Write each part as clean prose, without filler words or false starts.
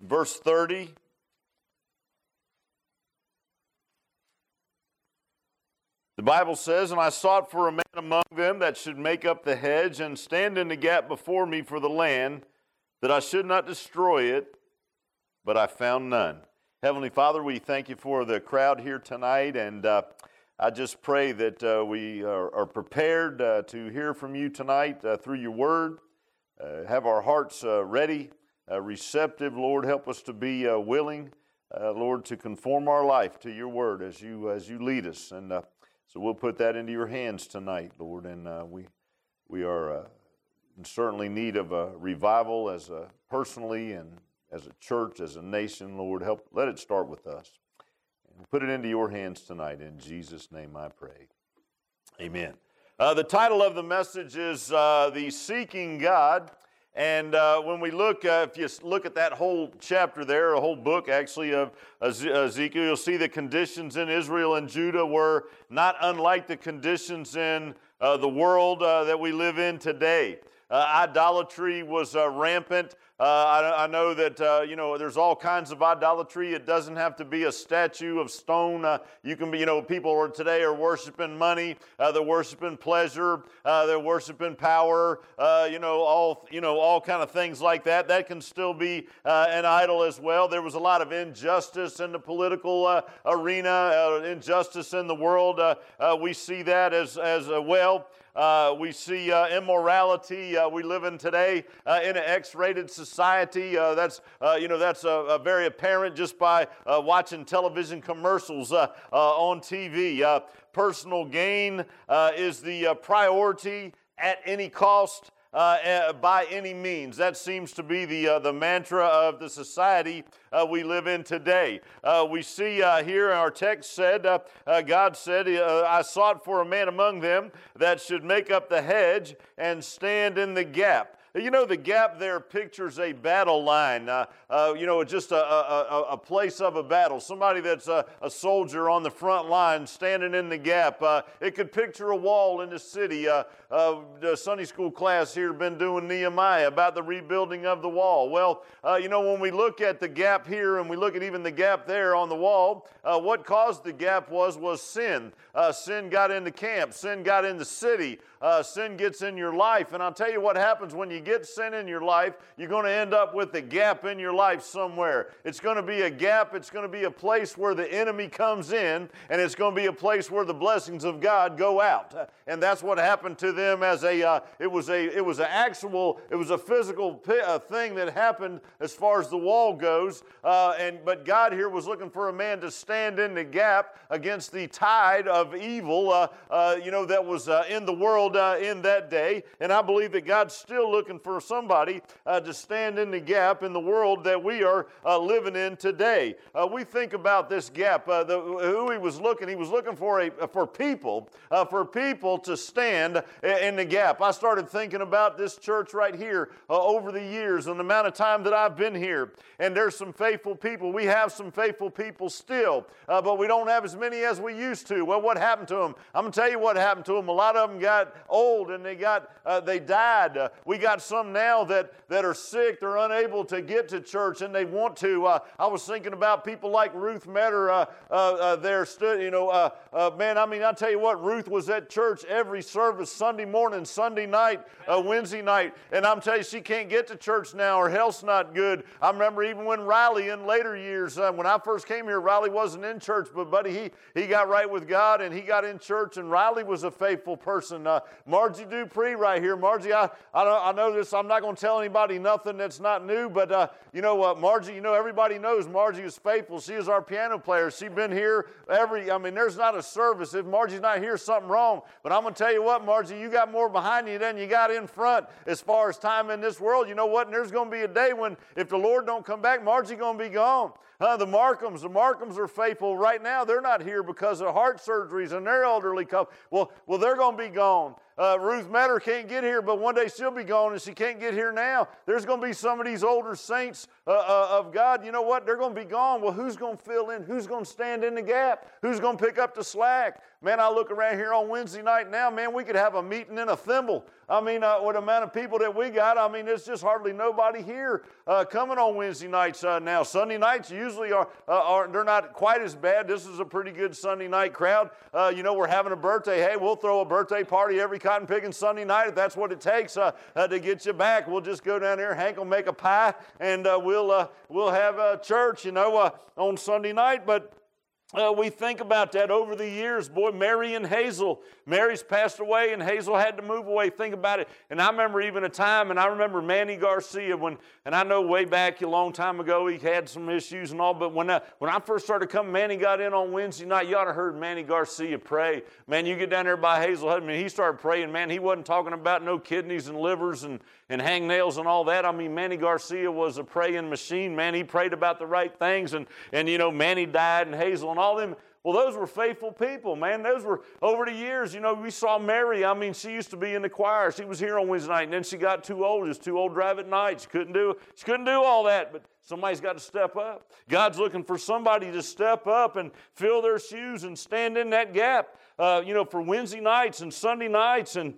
verse 30. The Bible says, "And I sought for a man among them that should make up the hedge and stand in the gap before me for the land, that I should not destroy it, but I found none." Heavenly Father, we thank you for the crowd here tonight, and I just pray that we are prepared to hear from you tonight through your word. Have our hearts ready, receptive. Lord, help us to be willing, Lord, to conform our life to your word as you lead us. And so we'll put that into your hands tonight, Lord, and we are in certainly need of a revival as personally and as a church, as a nation. Lord, help. Let it start with us. And put it into your hands tonight. In Jesus' name I pray. Amen. The title of the message is The Seeking God. And when we look, if you look at that whole chapter there, a whole book actually of Ezekiel, you'll see the conditions in Israel and Judah were not unlike the conditions in the world that we live in today. Idolatry was rampant. I know that, there's all kinds of idolatry. It doesn't have to be a statue of stone. You can be, people today are worshiping money. They're worshiping pleasure. They're worshiping power. All kind of things like that. That can still be an idol as well. There was a lot of injustice in the political arena, injustice in the world. We see that as well. We see immorality. We live in today in an X-rated society. That's very apparent just by watching television commercials on TV. Personal gain is the priority at any cost. By any means. That seems to be the mantra of the society we live in today. We see here in our text said, God said, "I sought for a man among them that should make up the hedge and stand in the gap." The gap there pictures a battle line, just a place of a battle. Somebody that's a soldier on the front line standing in the gap. It could picture a wall in the city. The Sunday school class here has been doing Nehemiah about the rebuilding of the wall. Well, when we look at the gap here and we look at even the gap there on the wall, what caused the gap was sin. Sin got into camp. Sin got in the city. Sin gets in your life. And I'll tell you what happens when you get sin in your life. You're going to end up with a gap in your life somewhere. It's going to be a gap. It's going to be a place where the enemy comes in, and it's going to be a place where the blessings of God go out. And that's what happened to them as it was a physical thing that happened as far as the wall goes. But God here was looking for a man to stand in the gap against the tide of evil, that was in the world in that day. And I believe that God's still looking for somebody to stand in the gap in the world that we are living in today. We think about this gap. Who he was looking for people to stand in the gap. I started thinking about this church right here over the years and the amount of time that I've been here. And there's some faithful people. We have some faithful people still, but we don't have as many as we used to. Well, what happened to them? I'm going to tell you what happened to them. A lot of them got old and they died. We got some now that are sick. They're unable to get to church and they want to. I was thinking about people like Ruth Metter there stood, I'll tell you what, Ruth was at church every service, Sunday morning, Sunday night, Wednesday night, and I'm telling you, she can't get to church now. Her health's not good. I remember even when Riley in later years, when I first came here, Riley wasn't in church, but buddy, he got right with God and he got in church, and Riley was a faithful person. Margie Dupree right here. Margie, I know this. I'm not going to tell anybody nothing that's not new, but Margie, everybody knows Margie is faithful. She is our piano player. She's been here there's not a service. If Margie's not here, something wrong. But I'm going to tell you what, Margie, you got more behind you than you got in front as far as time in this world. You know what? And there's going to be a day when if the Lord don't come back, Margie's going to be gone. The Markhams are faithful right now. They're not here because of heart surgeries and their elderly couple. Well, they're going to be gone. Ruth Metter can't get here, but one day she'll be gone, and she can't get here now. There's going to be some of these older saints of God. You know what? They're going to be gone. Well, who's going to fill in? Who's going to stand in the gap? Who's going to pick up the slack? Man, I look around here on Wednesday night now, man, we could have a meeting in a thimble. I mean, with the amount of people that we got, I mean, there's just hardly nobody here coming on Wednesday nights now. Sunday nights usually they're not quite as bad. This is a pretty good Sunday night crowd. We're having a birthday. Hey, we'll throw a birthday party every cotton picking Sunday night if that's what it takes to get you back. We'll just go down there, Hank will make a pie, and we'll have church, on Sunday night. But we think about that over the years. Boy, Mary and Hazel. Mary's passed away and Hazel had to move away. Think about it. And I remember even a time, and I remember Manny Garcia and I know way back a long time ago he had some issues and all, but when I first started coming, Manny got in on Wednesday night. You ought to have heard Manny Garcia pray. Man, you get down there by Hazel Hut, he started praying. Man, he wasn't talking about no kidneys and livers and hangnails and all that. I mean, Manny Garcia was a praying machine. Man, he prayed about the right things, and Manny died and Hazel and all them. Well, those were faithful people, man. Those were, over the years, we saw Mary. I mean, she used to be in the choir. She was here on Wednesday night, and then she got too old. She was too old to drive at night. She couldn't do all that, but somebody's got to step up. God's looking for somebody to step up and fill their shoes and stand in that gap, for Wednesday nights and Sunday nights and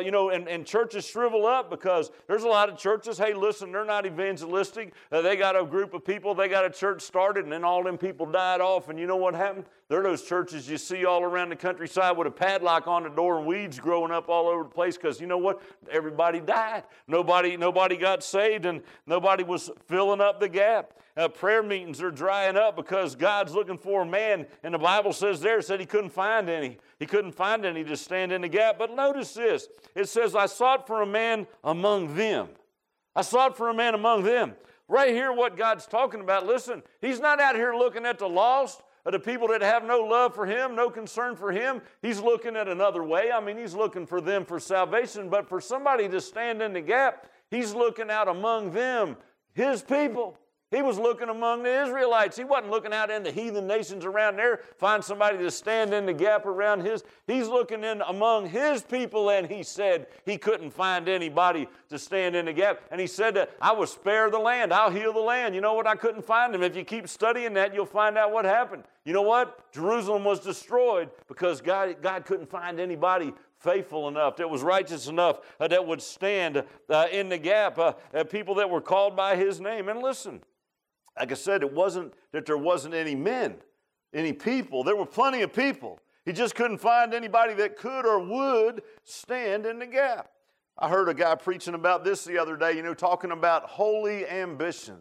churches shrivel up because there's a lot of churches, hey, listen, they're not evangelistic. They got a group of people, they got a church started, and then all them people died off. And you know what happened? They're those churches you see all around the countryside with a padlock on the door and weeds growing up all over the place because you know what? Everybody died. Nobody got saved, and nobody was filling up the gap. Prayer meetings are drying up because God's looking for a man, and the Bible says there, it said he couldn't find any. He couldn't find any to stand in the gap. But notice this. It says, I sought for a man among them. I sought for a man among them. Right here, what God's talking about, listen, he's not out here looking at the lost, the people that have no love for him, no concern for him. He's looking at another way. I mean, he's looking for them for salvation. But for somebody to stand in the gap, he's looking out among them, his people. He was looking among the Israelites. He wasn't looking out in the heathen nations around there, find somebody to stand in the gap around his. He's looking in among his people, and he said he couldn't find anybody to stand in the gap. And he said that I will spare the land. I'll heal the land. You know what? I couldn't find him. If you keep studying that, you'll find out what happened. You know what? Jerusalem was destroyed because God couldn't find anybody faithful enough, that was righteous enough, that would stand in the gap, people that were called by his name. And listen, like I said, it wasn't that there wasn't any men, any people. There were plenty of people. He just couldn't find anybody that could or would stand in the gap. I heard a guy preaching about this the other day, talking about holy ambition.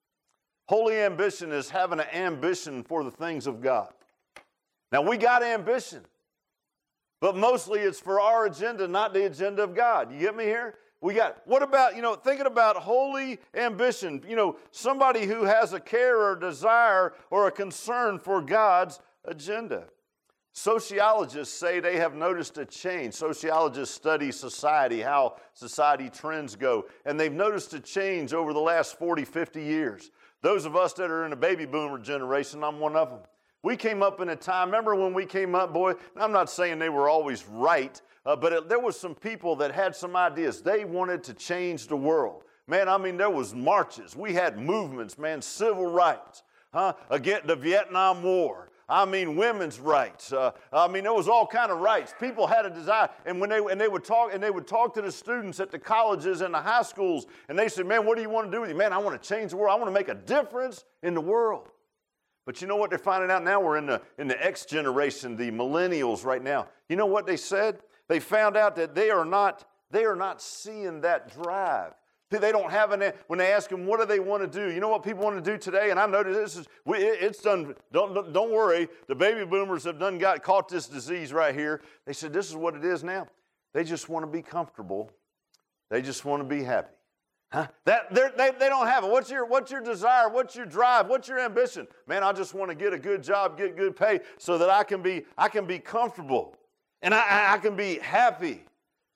Holy ambition is having an ambition for the things of God. Now, we got ambition, but mostly it's for our agenda, not the agenda of God. You get me here? What about, thinking about holy ambition, somebody who has a care or desire or a concern for God's agenda. Sociologists say they have noticed a change. Sociologists study society, how society trends go, and they've noticed a change over the last 40, 50 years. Those of us that are in the baby boomer generation, I'm one of them. We came up in a time, remember when we came up, boy, I'm not saying they were always right, but there was some people that had some ideas. They wanted to change the world. Man, I mean, there was marches. We had movements, man, civil rights, against the Vietnam War. I mean, women's rights. There was all kind of rights. People had a desire, and when they would talk to the students at the colleges and the high schools, and they said, "Man, what do you want to do with you?" "Man, I want to change the world. I want to make a difference in the world." But you know what they're finding out now? We're in the X generation, the millennials right now. You know what they said? They found out that they are not seeing that drive. They don't have when they ask them, what do they want to do? You know what people want to do today? And I noticed it's done, don't worry, the baby boomers have caught this disease right here. They said, this is what it is now. They just want to be comfortable. They just want to be happy. They don't have it. What's your desire? What's your drive? What's your ambition? Man, I just want to get a good job, get good pay so that I can be comfortable and I can be happy.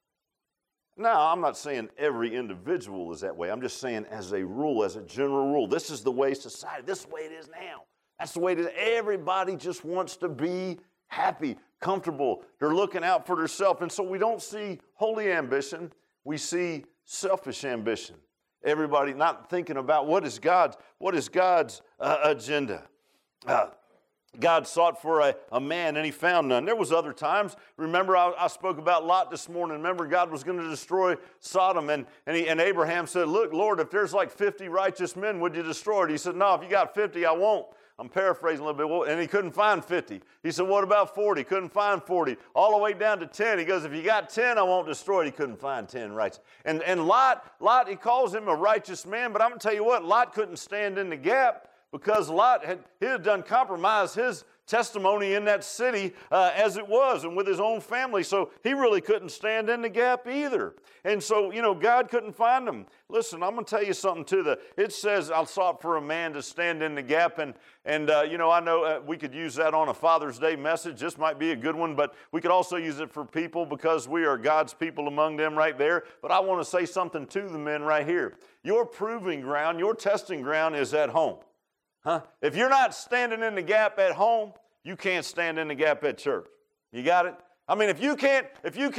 Now, I'm not saying every individual is that way. I'm just saying as a rule, as a general rule, this is the way society, this is the way it is now. That's the way it is. Everybody just wants to be happy, comfortable. They're looking out for themselves. And so we don't see holy ambition. We see selfish ambition. Everybody not thinking about what is God's agenda. God sought for a man and he found none. There was other times. Remember, I spoke about Lot this morning. Remember, God was going to destroy Sodom. And Abraham said, look, Lord, if there's like 50 righteous men, would you destroy it? He said, no, if you got 50, I won't. I'm paraphrasing a little bit. And he couldn't find 50. He said, what about 40? Couldn't find 40. All the way down to 10. He goes, if you got 10, I won't destroy it. He couldn't find 10 righteous. And Lot, he calls him a righteous man. But I'm going to tell you what, Lot couldn't stand in the gap, because Lot had done compromise his testimony in that city as it was, and with his own family. So he really couldn't stand in the gap either. And so, God couldn't find him. Listen, I'm going to tell you something too. It says, I sought for a man to stand in the gap. And I know we could use that on a Father's Day message. This might be a good one, but we could also use it for people, because we are God's people among them right there. But I want to say something to the men right here. Your proving ground, your testing ground is at home. If you're not standing in the gap at home, you can't stand in the gap at church. You got it? I mean, if you can't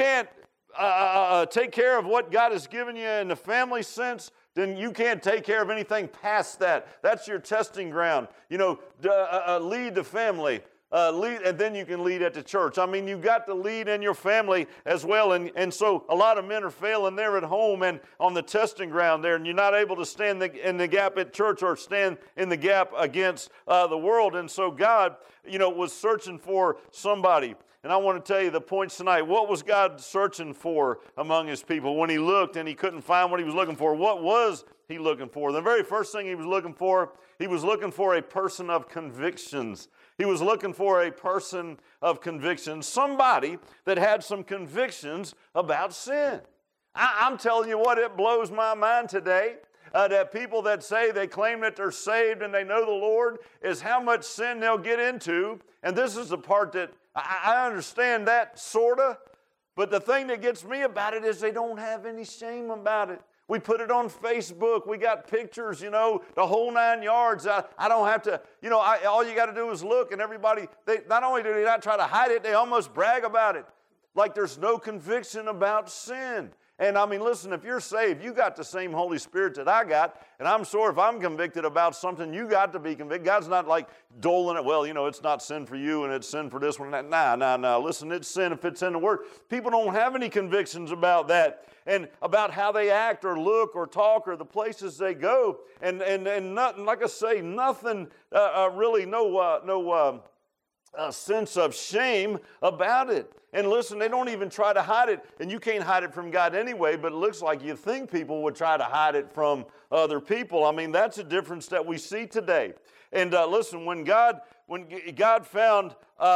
take care of what God has given you in the family sense, then you can't take care of anything past that. That's your testing ground. Lead the family. Lead, and then you can lead at the church. I mean, you've got to lead in your family as well. And so a lot of men are failing there at home and on the testing ground there, and you're not able to stand in the gap at church or stand in the gap against the world. And so God, was searching for somebody. And I want to tell you the points tonight. What was God searching for among his people? When he looked and he couldn't find what he was looking for, what was he looking for? The very first thing he was looking for a person of convictions. He was looking for a person of convictions, somebody that had some convictions about sin. I'm telling you what, it blows my mind today that people that say they claim that they're saved and they know the Lord, is how much sin they'll get into. And this is the part that I understand that, sort of. But the thing that gets me about it is they don't have any shame about it. We put it on Facebook. We got pictures, the whole 9 yards. I don't have to, all you got to do is look, and everybody, not only do they not try to hide it, they almost brag about it. Like there's no conviction about sin. And I mean, listen, if you're saved, you got the same Holy Spirit that I got. And I'm sure if I'm convicted about something, you got to be convicted. God's not like doling it, well, it's not sin for you and it's sin for this one. Nah. Listen, it's sin if it's in the Word. People don't have any convictions about that and about how they act or look or talk or the places they go. And nothing, like I say, nothing really, no sense of shame about it. And listen, they don't even try to hide it. And you can't hide it from God anyway, but it looks like you think people would try to hide it from other people. I mean, that's a difference that we see today. And listen, when God found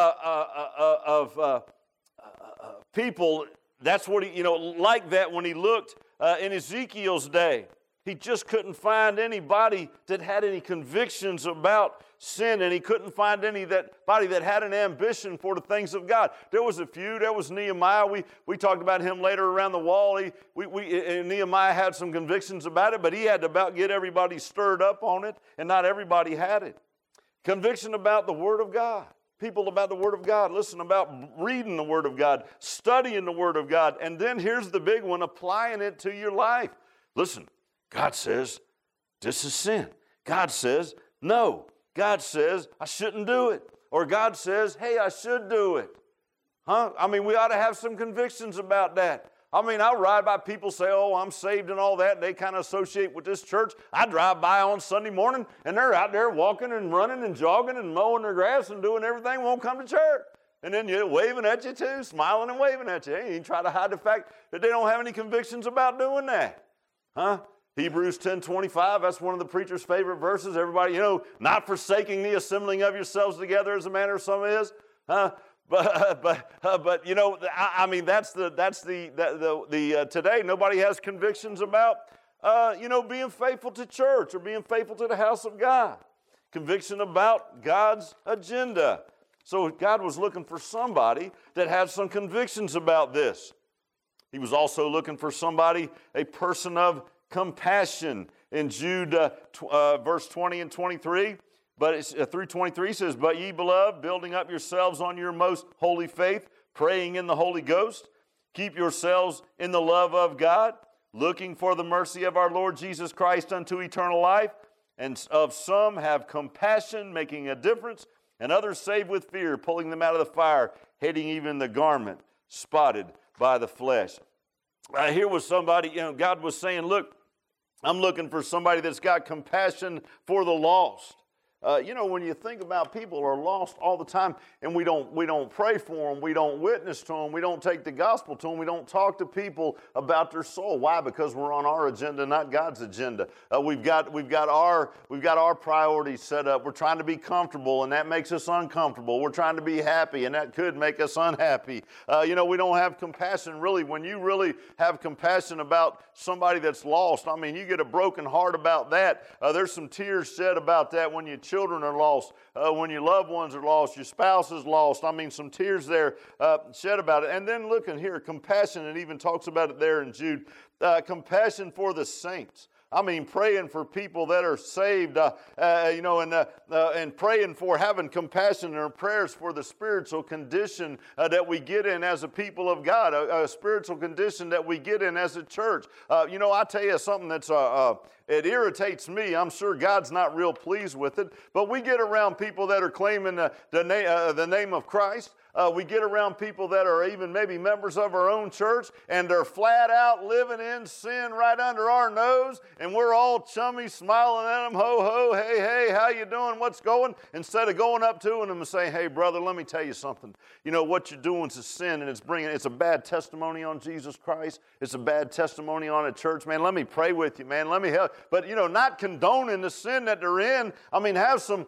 people, that's what he, like that when he looked in Ezekiel's day. He just couldn't find anybody that had any convictions about sin, and he couldn't find anybody that had an ambition for the things of God. There was a few. There was Nehemiah. We talked about him later around the wall. Nehemiah had some convictions about it, but he had to about get everybody stirred up on it, and not everybody had it. Conviction about the Word of God. People about the Word of God. Listen, about reading the Word of God, studying the Word of God, and then here's the big one, applying it to your life. Listen, God says, this is sin. God says, no. God says, I shouldn't do it. Or God says, hey, I should do it. I mean, we ought to have some convictions about that. I mean, I ride by, people say, oh, I'm saved and all that, and they kind of associate with this church. I drive by on Sunday morning, and they're out there walking and running and jogging and mowing their grass and doing everything, won't come to church. And then you're waving at you too, smiling and waving at you. Hey, you try to hide the fact that they don't have any convictions about doing that. Hebrews 10:25, that's one of the preacher's favorite verses. Everybody, not forsaking the assembling of yourselves together as a manner of some is. I mean, that's the today nobody has convictions about, being faithful to church or being faithful to the house of God. Conviction about God's agenda. So God was looking for somebody that had some convictions about this. He was also looking for somebody, a person of compassion. In Jude verse 20 and 23, but it's, through 23 says, but ye beloved, building up yourselves on your most holy faith, praying in the Holy Ghost, keep yourselves in the love of God, looking for the mercy of our Lord Jesus Christ unto eternal life, and of some have compassion, making a difference, and others saved with fear, pulling them out of the fire, hating even the garment spotted by the flesh. Here was somebody, God was saying, look, I'm looking for somebody that's got compassion for the lost. When you think about people who are lost all the time, and we don't pray for them, we don't witness to them, we don't take the gospel to them, we don't talk to people about their soul. Why? Because we're on our agenda, not God's agenda. We've got our priorities set up. We're trying to be comfortable, and that makes us uncomfortable. We're trying to be happy, and that could make us unhappy. We don't have compassion. Really, when you really have compassion about somebody that's lost, I mean, you get a broken heart about that. There's some tears shed about that when your children are lost, when your loved ones are lost, your spouse is lost. I mean, some tears there shed about it. And then look in here, compassion, it even talks about it there in Jude, compassion for the saints. I mean, praying for people that are saved, and praying for, having compassion in our prayers for the spiritual condition that we get in as a people of God, a spiritual condition that we get in as a church. I tell you something that's it irritates me. I'm sure God's not real pleased with it, but we get around people that are claiming the name of Christ. We get around people that are even maybe members of our own church, and they're flat out living in sin right under our nose, and we're all chummy, smiling at them, ho, ho, hey, hey, how you doing, what's going? Instead of going up to them and saying, hey, brother, let me tell you something. What you're doing is a sin, and it's a bad testimony on Jesus Christ. It's a bad testimony on a church, man. Let me pray with you, man. Let me help. But, not condoning the sin that they're in. I mean, have some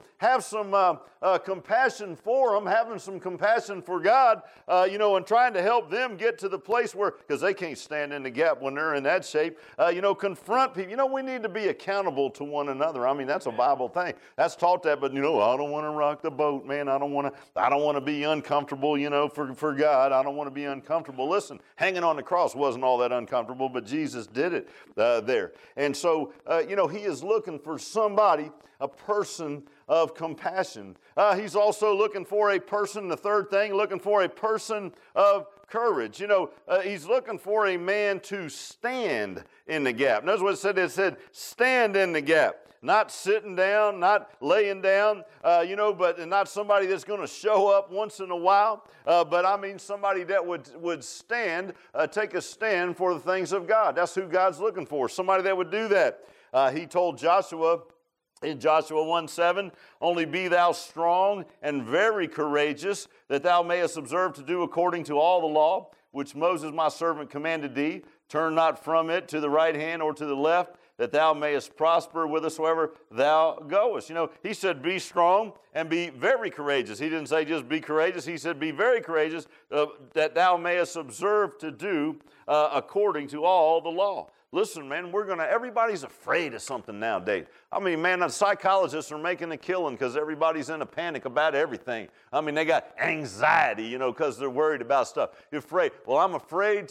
compassion for them, having some compassion for God, and trying to help them get to the place where, because they can't stand in the gap when they're in that shape, confront people. We need to be accountable to one another. I mean, that's a Bible thing. That's taught that, but, I don't want to rock the boat, man. I don't want to be uncomfortable, for God. I don't want to be uncomfortable. Listen, hanging on the cross wasn't all that uncomfortable, but Jesus did it there. And so, he is looking for somebody, a person of compassion. He's also looking for a person, the third thing, looking for a person of courage. He's looking for a man to stand in the gap. Notice what it said. It said, stand in the gap. Not sitting down, not laying down, but not somebody that's going to show up once in a while. But I mean somebody that would stand, take a stand for the things of God. That's who God's looking for, somebody that would do that. He told Joshua in Joshua 1:7, only be thou strong and very courageous, that thou mayest observe to do according to all the law, which Moses my servant commanded thee. Turn not from it to the right hand or to the left, that thou mayest prosper whithersoever thou goest. He said be strong and be very courageous. He didn't say just be courageous. He said be very courageous, that thou mayest observe to do according to all the law. Listen, man, everybody's afraid of something nowadays. I mean, man, the psychologists are making a killing because everybody's in a panic about everything. I mean, they got anxiety, because they're worried about stuff. You're afraid. Well, I'm afraid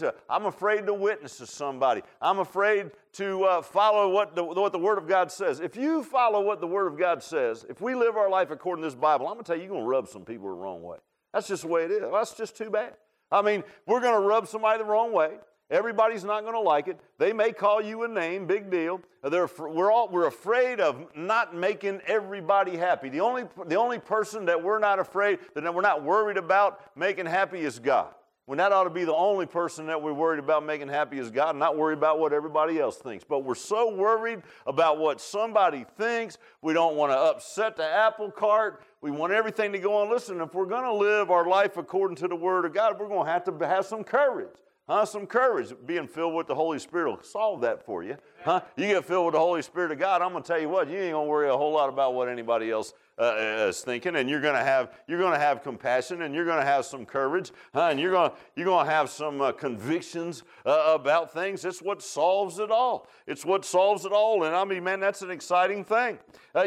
to witness to somebody. I'm afraid to follow what the Word of God says. If you follow what the Word of God says, if we live our life according to this Bible, I'm going to tell you, you're going to rub some people the wrong way. That's just the way it is. That's just too bad. I mean, we're going to rub somebody the wrong way. Everybody's not going to like it. They may call you a name, big deal. We're afraid of not making everybody happy. The only person that we're not afraid, that we're not worried about making happy is God. When that ought to be the only person that we're worried about making happy is God, not worried about what everybody else thinks. But we're so worried about what somebody thinks. We don't want to upset the apple cart. We want everything to go on. Listen, if we're going to live our life according to the Word of God, we're going to have some courage. Some courage. Being filled with the Holy Spirit will solve that for you. You get filled with the Holy Spirit of God, I'm going to tell you what, you ain't going to worry a whole lot about what anybody else is thinking, and you're going to have compassion, and you're going to have some courage, and you're going to have some convictions about things. It's what solves it all. It's what solves it all, and I mean, man, that's an exciting thing.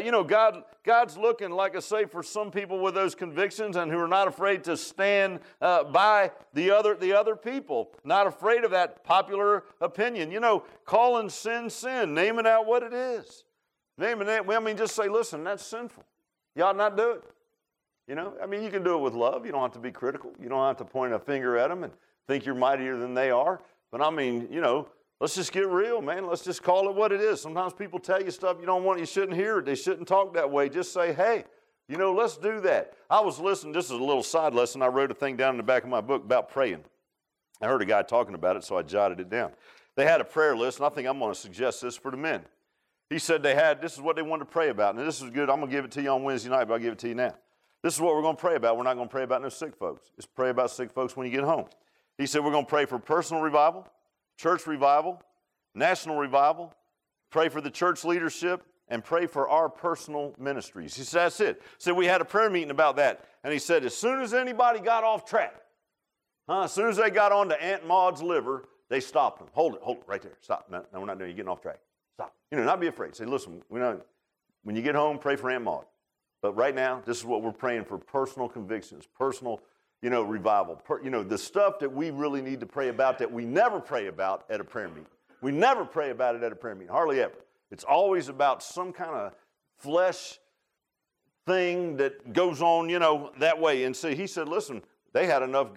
God's looking, like I say, for some people with those convictions and who are not afraid to stand by the other people, not afraid of that popular opinion. Calling sin, naming out what it is. Naming it, I mean, just say, listen, that's sinful. You ought not do it. You can do it with love. You don't have to be critical. You don't have to point a finger at them and think you're mightier than they are. But I mean, let's just get real, man. Let's just call it what it is. Sometimes people tell you stuff you don't want, you shouldn't hear it. They shouldn't talk that way. Just say, hey, Let's do that. I was listening, this is a little side lesson. I wrote a thing down in the back of my book about praying. I heard a guy talking about it, so I jotted it down. They had a prayer list, and I think I'm going to suggest this for the men. He said this is what they wanted to pray about. And this is good. I'm going to give it to you on Wednesday night, but I'll give it to you now. This is what we're going to pray about. We're not going to pray about no sick folks. It's pray about sick folks when you get home. He said we're going to pray for personal revival, church revival, national revival, pray for the church leadership, and pray for our personal ministries. He said, that's it. So we had a prayer meeting about that. And he said, as soon as anybody got off track, as soon as they got on to Aunt Maud's liver, they stopped them. Hold it right there. Stop. No, we're not doing it. You're getting off track. Stop. Not be afraid. Say, listen, when you get home, pray for Aunt Maud. But right now, this is what we're praying for: personal convictions, personal, revival. The stuff that we really need to pray about that we never pray about at a prayer meeting. We never pray about it at a prayer meeting, hardly ever. It's always about some kind of flesh thing that goes on, that way. And see, he said, listen, they had enough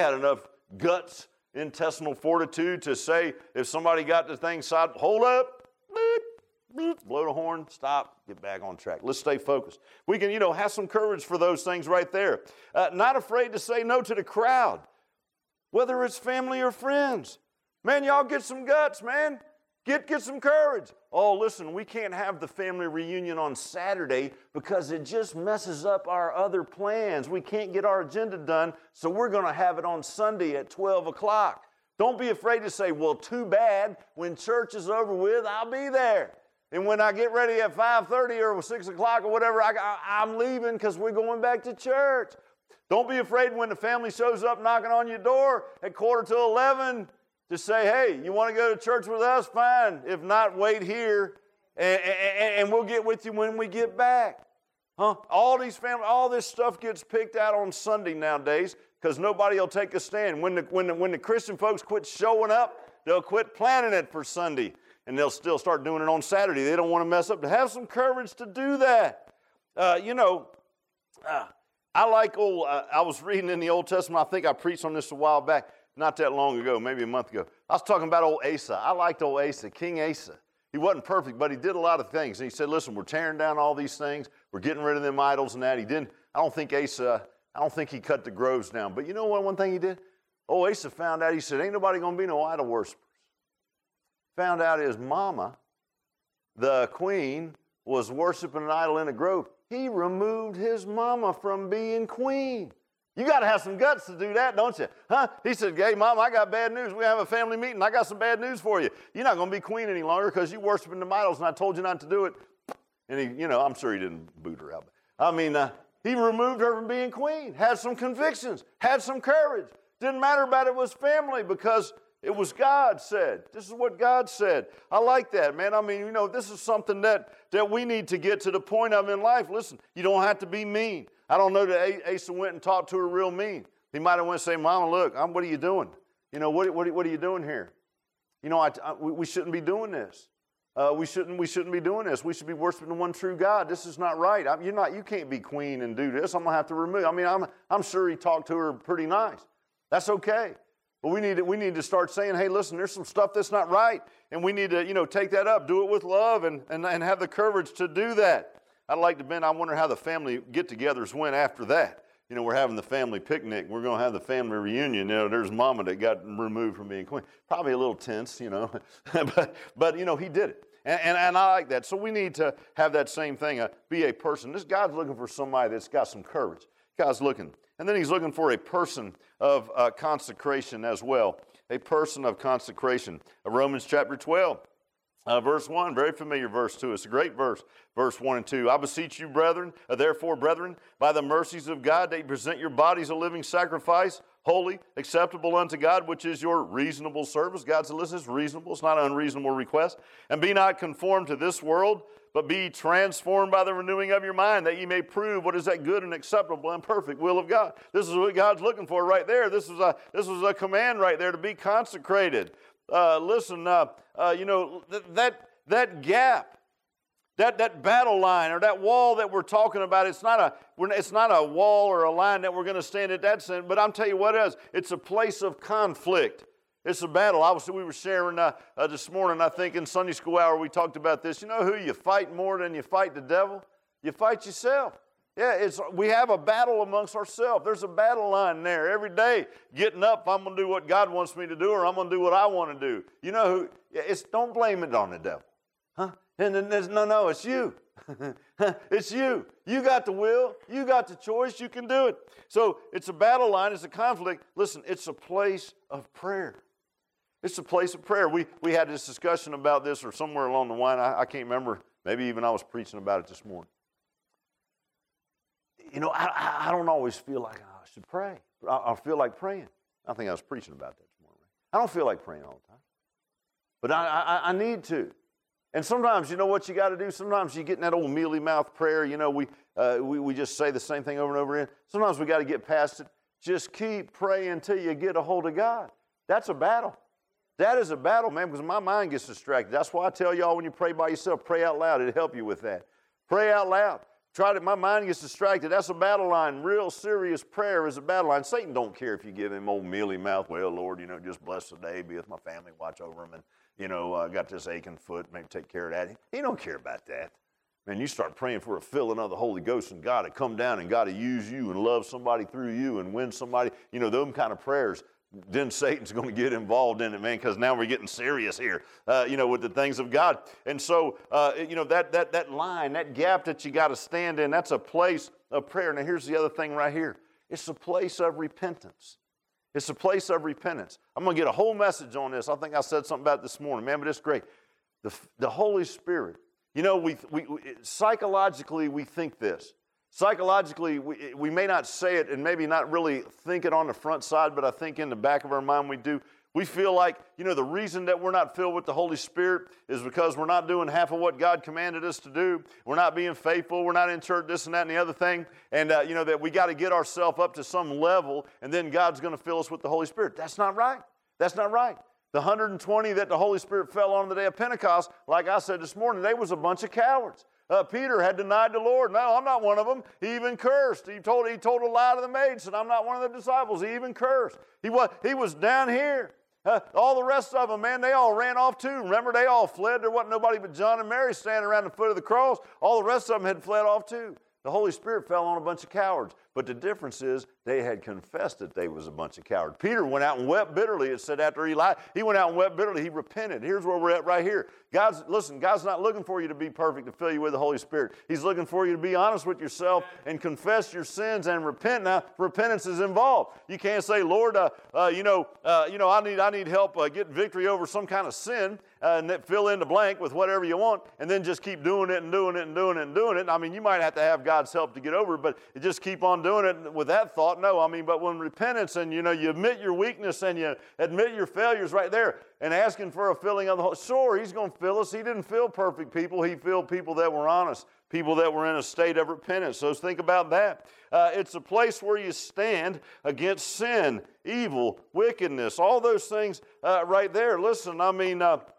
guts, intestinal fortitude to say, if somebody got the thing side, hold up, blow the horn, stop, get back on track. Let's stay focused. We can, have some courage for those things right there. Not afraid to say no to the crowd, whether it's family or friends. Man, y'all get some guts, man. Get some courage. Oh, listen, we can't have the family reunion on Saturday because it just messes up our other plans. We can't get our agenda done, so we're going to have it on Sunday at 12 o'clock. Don't be afraid to say, well, too bad. When church is over with, I'll be there. And when I get ready at 5:30 or 6 o'clock or whatever, I'm leaving because we're going back to church. Don't be afraid when the family shows up knocking on your door at 11:15 to say, hey, you want to go to church with us? Fine. If not, wait here, and we'll get with you when we get back. All this stuff gets picked out on Sunday nowadays because nobody will take a stand. When the Christian folks quit showing up, they'll quit planning it for Sunday, and they'll still start doing it on Saturday. They don't want to mess up. To have some courage to do that. I like I was reading in the Old Testament. I think I preached on this a while back. Not that long ago, maybe a month ago. I was talking about old Asa. I liked old Asa, King Asa. He wasn't perfect, but he did a lot of things. And he said, listen, we're tearing down all these things. We're getting rid of them idols and that. I don't think he cut the groves down. But you know what, one thing he did? Old Asa found out, he said, ain't nobody going to be no idol worshipers. Found out his mama, the queen, was worshiping an idol in a grove. He removed his mama from being queen. You got to have some guts to do that, don't you? He said, hey, Mom, I got bad news. We have a family meeting. I got some bad news for you. You're not going to be queen any longer because you're worshiping the idols, and I told you not to do it. And I'm sure he didn't boot her out. He removed her from being queen, had some convictions, had some courage. Didn't matter about it was family because it was God said. This is what God said. I like that, man. This is something that we need to get to the point of in life. Listen, you don't have to be mean. I don't know that Asa went and talked to her real mean. He might have went and said, Mama, look, what are you doing? What are you doing here? We shouldn't be doing this. We shouldn't be doing this. We should be worshiping the one true God. This is not right. You can't be queen and do this. I'm going to have to remove. I'm sure he talked to her pretty nice. That's okay. But we need to start saying, hey, listen, there's some stuff that's not right. And we need to, take that up, do it with love and have the courage to do that. I'd like to, Ben, I wonder how the family get-togethers went after that. We're having the family picnic. We're going to have the family reunion. There's Mama that got removed from being queen. Probably a little tense, but he did it. And I like that. So we need to have that same thing, be a person. This God's looking for somebody that's got some courage. God's looking. And then he's looking for a person of consecration as well. A person of consecration. Romans chapter 12. Verse 1, very familiar verse to us, a great verse, verse 1 and 2. I beseech you, brethren, therefore, brethren, by the mercies of God, that you present your bodies a living sacrifice, holy, acceptable unto God, which is your reasonable service. God said, listen, it's reasonable. It's not an unreasonable request. And be not conformed to this world, but be transformed by the renewing of your mind, that ye may prove what is that good and acceptable and perfect will of God. This is what God's looking for right there. This was a command right there to be consecrated. That gap, that battle line or that wall that we're talking about, it's not a wall or a line that we're going to stand at that sense, but I'm telling you what it is. It's a place of conflict. It's a battle. We were sharing this morning, I think in Sunday school hour, we talked about this. You know who you fight more than you fight the devil? You fight yourself. Yeah, we have a battle amongst ourselves. There's a battle line there every day. Getting up, I'm going to do what God wants me to do, or I'm going to do what I want to do. You know who? Don't blame it on the devil, huh? And then no, it's you. It's you. You got the will. You got the choice. You can do it. So it's a battle line. It's a conflict. Listen, it's a place of prayer. It's a place of prayer. We had this discussion about this, or somewhere along the line. I can't remember. Maybe even I was preaching about it this morning. You know, I don't always feel like I should pray. I feel like praying. I think I was preaching about that this morning. I don't feel like praying all the time. But I need to. And sometimes, you know what you got to do? Sometimes you get in that old mealy mouth prayer. You know, we just say the same thing over and over again. Sometimes we got to get past it. Just keep praying until you get a hold of God. That's a battle. That is a battle, man, because my mind gets distracted. That's why I tell y'all when you pray by yourself, pray out loud. It'll help you with that. Pray out loud. My mind gets distracted. That's a battle line. Real serious prayer is a battle line. Satan don't care if you give him old mealy mouth. Well, Lord, you know, just bless the day, be with my family, watch over them, and, you know, I got this aching foot, maybe take care of that. He don't care about that. Man, you start praying for a filling of the Holy Ghost and God to come down and God to use you and love somebody through you and win somebody. You know, them kind of prayers. Then Satan's going to get involved in it, man, because now we're getting serious here, you know, with the things of God. And so, you know, that line, that gap that you got to stand in, that's a place of prayer. Now, here's the other thing right here. It's a place of repentance. It's a place of repentance. I'm going to get a whole message on this. I think I said something about it this morning, man, but it's great. The Holy Spirit, you know, we psychologically, we think this. Psychologically, we may not say it and maybe not really think it on the front side, but I think in the back of our mind we do. We feel like, you know, the reason that we're not filled with the Holy Spirit is because we're not doing half of what God commanded us to do. We're not being faithful. We're not in church, this and that and the other thing. And, you know, that we got to get ourselves up to some level and then God's going to fill us with the Holy Spirit. That's not right. That's not right. The 120 that the Holy Spirit fell on the day of Pentecost, like I said this morning, they was a bunch of cowards. Peter had denied the Lord. No, I'm not one of them. He even cursed. He told a lie to the maid, said, I'm not one of the disciples. He even cursed. He was down here. All the rest of them, man, they all ran off too. Remember, they all fled. There wasn't nobody but John and Mary standing around the foot of the cross. All the rest of them had fled off too. The Holy Spirit fell on a bunch of cowards. But the difference is they had confessed that they was a bunch of cowards. Peter went out and wept bitterly. It said after he lied, he went out and wept bitterly. He repented. Here's where we're at right here. God's not looking for you to be perfect, to fill you with the Holy Spirit. He's looking for you to be honest with yourself and confess your sins and repent. Now, repentance is involved. You can't say, Lord, I need help get victory over some kind of sin and fill in the blank with whatever you want, and then just keep doing it and doing it and doing it and doing it. I mean, you might have to have God's help to get over it, but you just keep on doing it with that thought. No, I mean, but when repentance and, you know, you admit your weakness and you admit your failures right there and asking for a filling of the Holy Spirit, sure, He's going to fill us. He didn't fill perfect people. He filled people that were honest, people that were in a state of repentance. So think about that. It's a place where you stand against sin, evil, wickedness, all those things right there. Listen, I mean,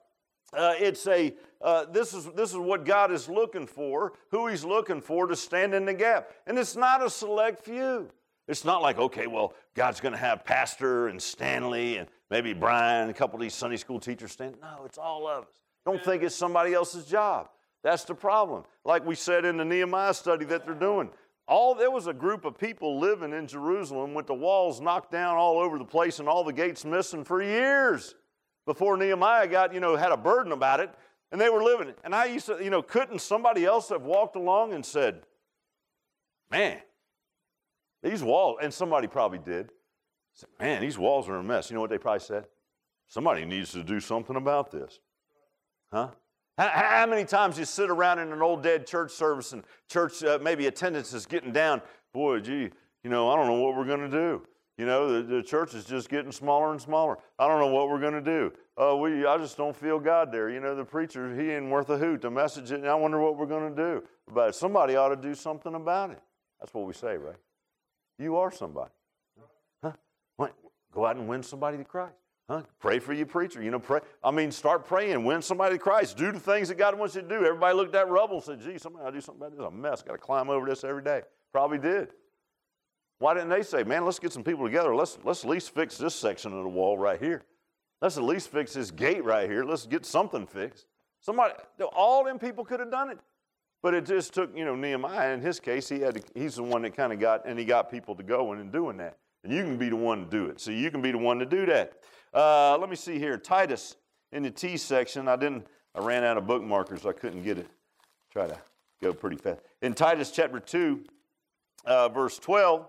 this is what God is looking for, who He's looking for to stand in the gap. And it's not a select few. It's not like, okay, well, God's going to have Pastor and Stanley and maybe Brian, a couple of these Sunday school teachers stand. No, it's all of us. Don't think it's somebody else's job. That's the problem. Like we said in the Nehemiah study that they're doing. There was a group of people living in Jerusalem with the walls knocked down all over the place and all the gates missing for years before Nehemiah had a burden about it, and they were living it. And I used to, couldn't somebody else have walked along and said, man, these walls, and somebody probably did, said, man, these walls are a mess. You know what they probably said? Somebody needs to do something about this. Huh? How many times you sit around in an old dead church service and church maybe attendance is getting down? Boy, gee, I don't know what we're going to do. The church is just getting smaller and smaller. I don't know what we're going to do. I just don't feel God there. The preacher, he ain't worth a hoot. The message, I wonder what we're going to do. But somebody ought to do something about it. That's what we say, right? You are somebody. Huh? Go out and win somebody to Christ. Huh? Pray for your preacher. Pray. Start praying. Win somebody to Christ. Do the things that God wants you to do. Everybody looked at rubble and said, gee, somebody ought to do something about this. It's a mess. Got to climb over this every day. Probably did. Why didn't they say, man, let's get some people together. Let's at least fix this section of the wall right here. Let's at least fix this gate right here. Let's get something fixed. All them people could have done it. But it just took, Nehemiah, in his case, he's the one that kind of got people to go in and doing that. And you can be the one to do it. So you can be the one to do that. Let me see here. Titus, in the T section, I ran out of bookmarkers. I couldn't get it. Try to go pretty fast. In Titus chapter 2, verse 12,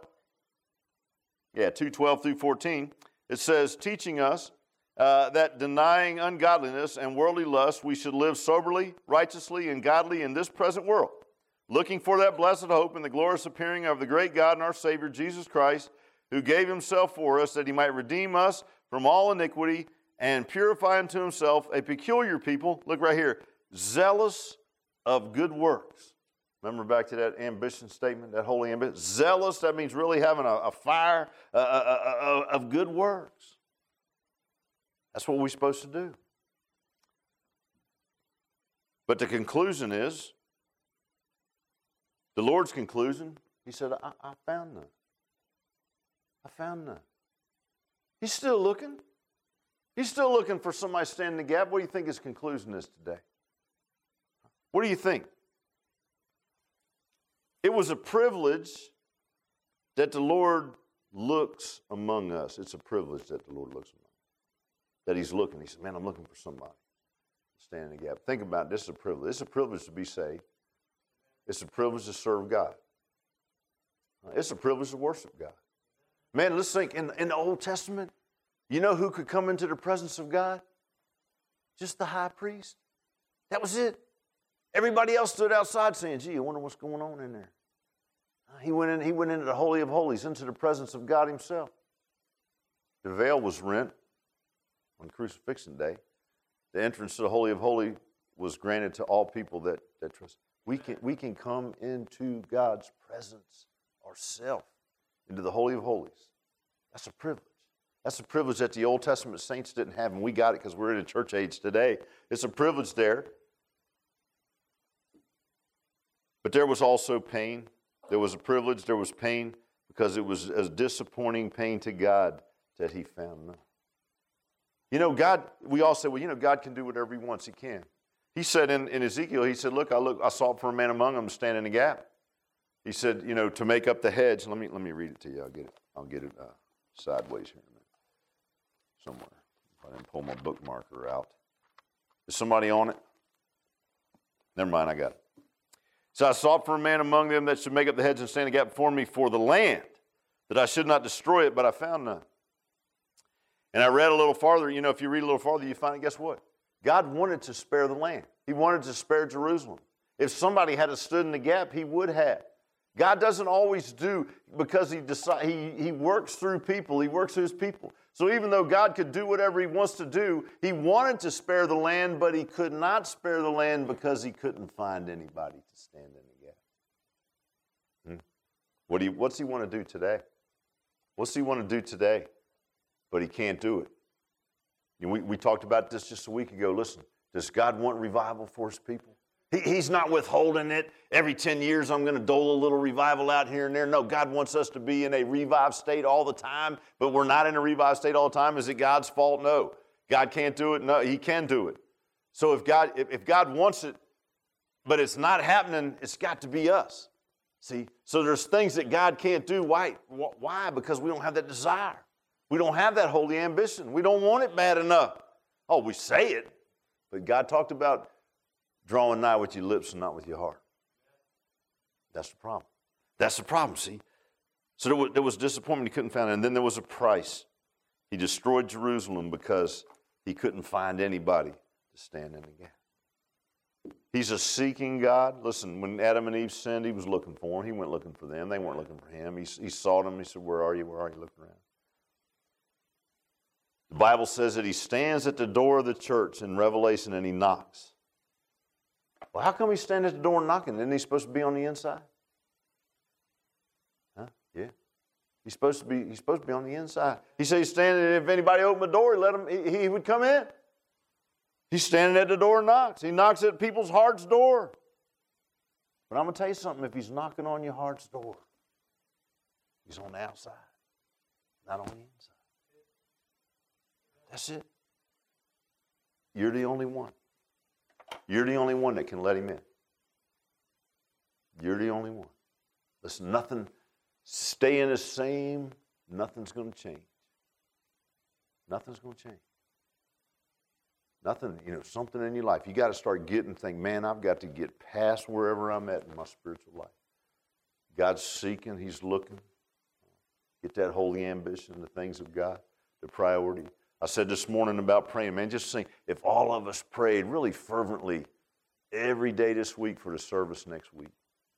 2:12 through 14, it says, teaching us that denying ungodliness and worldly lust, we should live soberly, righteously, and godly in this present world, looking for that blessed hope and the glorious appearing of the great God and our Savior, Jesus Christ, who gave himself for us that he might redeem us from all iniquity and purify unto himself a peculiar people, look right here, zealous of good works. Remember back to that ambition statement, that holy ambition? Zealous, that means really having a fire of good works. That's what we're supposed to do. But the conclusion is, the Lord's conclusion, he said, I found none. I found none. He's still looking. He's still looking for somebody to stand in the gap. What do you think his conclusion is today? What do you think? It was a privilege that the Lord looks among us. It's a privilege that the Lord looks among us. That he's looking. He said, man, I'm looking for somebody to stand in the gap. Think about it. This is a privilege. It's a privilege to be saved. It's a privilege to serve God. It's a privilege to worship God. Man, let's think, in the Old Testament, you know who could come into the presence of God? Just the high priest. That was it. Everybody else stood outside saying, gee, I wonder what's going on in there. He went into the Holy of Holies, into the presence of God himself. The veil was rent on crucifixion day. The entrance to the Holy of Holies was granted to all people that trust. We can come into God's presence ourselves, into the Holy of Holies. That's a privilege. That's a privilege that the Old Testament saints didn't have, and we got it because we're in a church age today. It's a privilege there. But there was also pain. There was a privilege, there was pain, because it was a disappointing pain to God that he found none. You know, God, we all say, well, God can do whatever he wants. He can. He said in Ezekiel, he said, look, I sought for a man among them to stand in the gap. He said, to make up the hedge. Let me read it to you. I'll get it sideways here in a minute. Somewhere. I didn't pull my bookmarker out. Is somebody on it? Never mind, I got it. So I sought for a man among them that should make up the hedge and stand in the gap before me for the land, that I should not destroy it, but I found none. And I read a little farther. If you read a little farther, you find, guess what? God wanted to spare the land. He wanted to spare Jerusalem. If somebody had stood in the gap, he would have. God doesn't always do, because he works through people. He works through his people. So even though God could do whatever he wants to do, he wanted to spare the land, but he could not spare the land because he couldn't find anybody to stand in the gap. What's he want to do today? What's he want to do today? But he can't do it. We talked about this just a week ago. Listen, does God want revival for his people? He's not withholding it. Every 10 years I'm going to dole a little revival out here and there. No, God wants us to be in a revived state all the time, but we're not in a revived state all the time. Is it God's fault? No. God can't do it? No, he can do it. So if God wants it, but it's not happening, it's got to be us. See? So there's things that God can't do. Why? Because we don't have that desire. We don't have that holy ambition. We don't want it bad enough. Oh, we say it, but God talked about drawing nigh with your lips and not with your heart. That's the problem. That's the problem, see? So there was disappointment. He couldn't find it. And then there was a price. He destroyed Jerusalem because he couldn't find anybody to stand in the gap. He's a seeking God. Listen, when Adam and Eve sinned, he was looking for them. He went looking for them. They weren't looking for him. He sought them. He said, where are you? Where are you? Looking around. The Bible says that he stands at the door of the church in Revelation and he knocks. Well, how come he's standing at the door knocking? Isn't he supposed to be on the inside? Huh? Yeah. He's supposed to be on the inside. He said he's standing, and if anybody opened the door, he would come in. He's standing at the door and knocks. He knocks at people's heart's door. But I'm going to tell you something. If he's knocking on your heart's door, he's on the outside, not on the inside. That's it. You're the only one. You're the only one that can let him in. You're the only one. Listen, nothing, staying the same, nothing's going to change. Nothing's going to change. Nothing, something in your life. You got to start think, man, I've got to get past wherever I'm at in my spiritual life. God's seeking, He's looking. Get that holy ambition, the things of God, the priority. I said this morning about praying, man, just think, if all of us prayed really fervently every day this week for the service next week.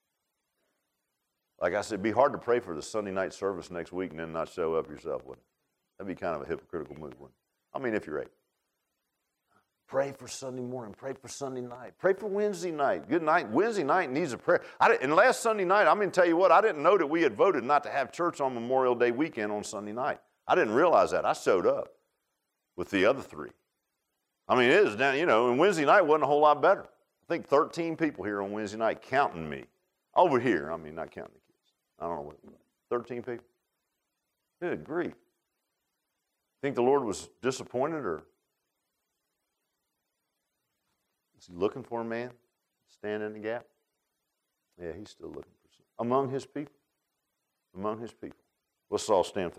Like I said, it'd be hard to pray for the Sunday night service next week and then not show up yourself, wouldn't it? That'd be kind of a hypocritical move, wouldn't it? I mean, if you're able. Pray for Sunday morning. Pray for Sunday night. Pray for Wednesday night. Good night. Wednesday night needs a prayer. And last Sunday night, I'm going to tell you what, I didn't know that we had voted not to have church on Memorial Day weekend on Sunday night. I didn't realize that. I showed up with the other three. I mean, it is down, and Wednesday night wasn't a whole lot better. I think 13 people here on Wednesday night, counting me. Over here, not counting the kids. I don't know what it was. 13 people. Good grief. Think the Lord was disappointed, or is He looking for a man to stand in the gap? Yeah, He's still looking for some. Among His people. Among His people. Let's all stand for